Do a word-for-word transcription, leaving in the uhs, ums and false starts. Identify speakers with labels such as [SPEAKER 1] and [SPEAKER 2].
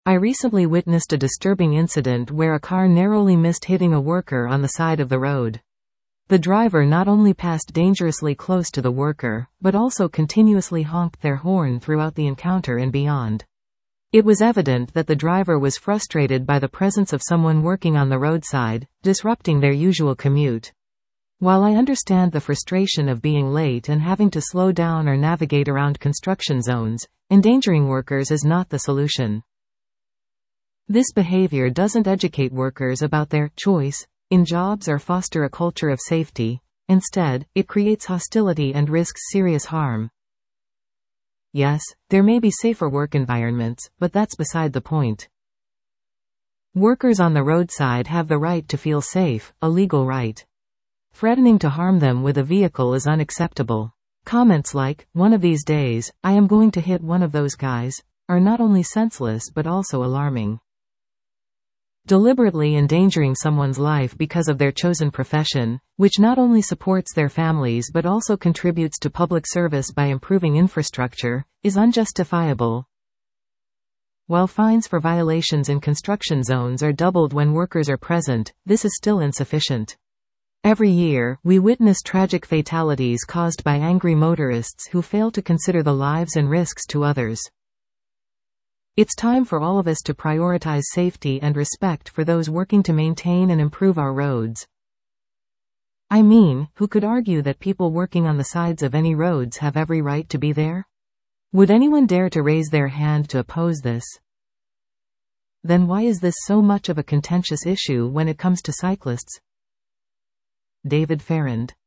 [SPEAKER 1] I recently witnessed a disturbing incident where a car narrowly missed hitting a worker on the side of the road. The driver not only passed dangerously close to the worker, but also continuously honked their horn throughout the encounter and beyond. It was evident that the driver was frustrated by the presence of someone working on the roadside, disrupting their usual commute. While I understand the frustration of being late and having to slow down or navigate around construction zones, endangering workers is not the solution. This behavior doesn't educate workers about their choice in jobs or foster a culture of safety. Instead, it creates hostility and risks serious harm. Yes, there may be safer work environments, but that's beside the point. Workers on the roadside have the right to feel safe, a legal right. Threatening to harm them with a vehicle is unacceptable. Comments like, "One of these days, I am going to hit one of those guys," are not only senseless but also alarming. Deliberately endangering someone's life because of their chosen profession, which not only supports their families but also contributes to public service by improving infrastructure, is unjustifiable. While fines for violations in construction zones are doubled when workers are present, this is still insufficient. Every year, we witness tragic fatalities caused by angry motorists who fail to consider the lives and risks to others. It's time for all of us to prioritize safety and respect for those working to maintain and improve our roads. I mean, who could argue that people working on the sides of any roads have every right to be there? Would anyone dare to raise their hand to oppose this? Then why is this so much of a contentious issue when it comes to cyclists? David Farrand.